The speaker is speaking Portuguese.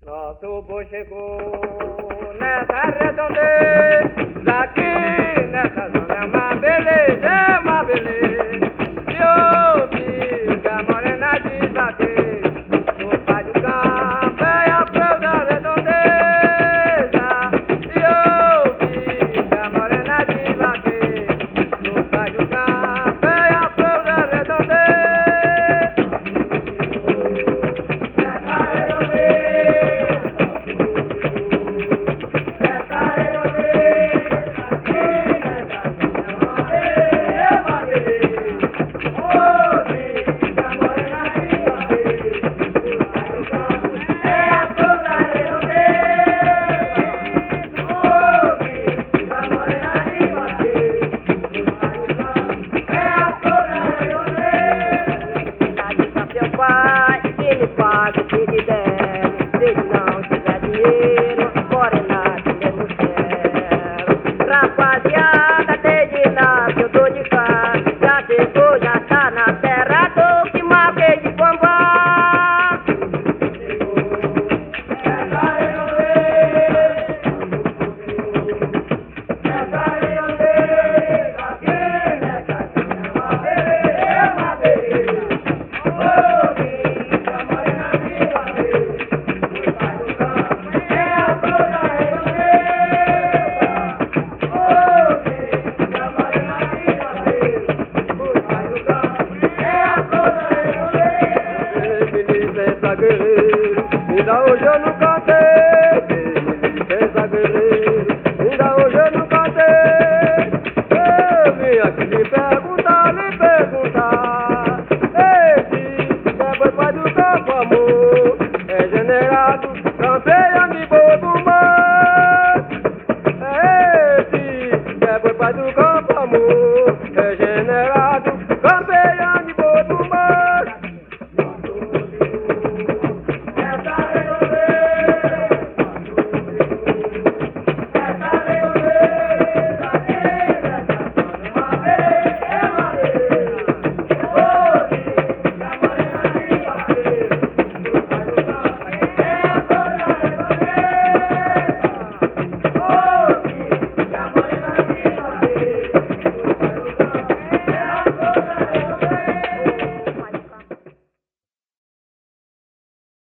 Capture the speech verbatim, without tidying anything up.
Nosso boi chegou nessa redondeza, aqui nessa zona é uma beleza, é uma beleza. E ouvi que a morena diz aqui, no pai do campo é a flor da redondeza. E ouvi que a morena diz aqui, no pai do campo é a flor da redondeza. Pai, ele paga o que lhe der. Se ele não tiver dinheiro, morena que mesmo quer. Rapaziada, desde lá que eu tô de cá, já chegou, já tá na terra do que marquei de bombar. Ainda hoje eu não cantei, me licença guerreiro, ainda hoje eu não cantei. Eu vim aqui lhe perguntar, lhe perguntar, esse é boi pai do campo, amor, é generado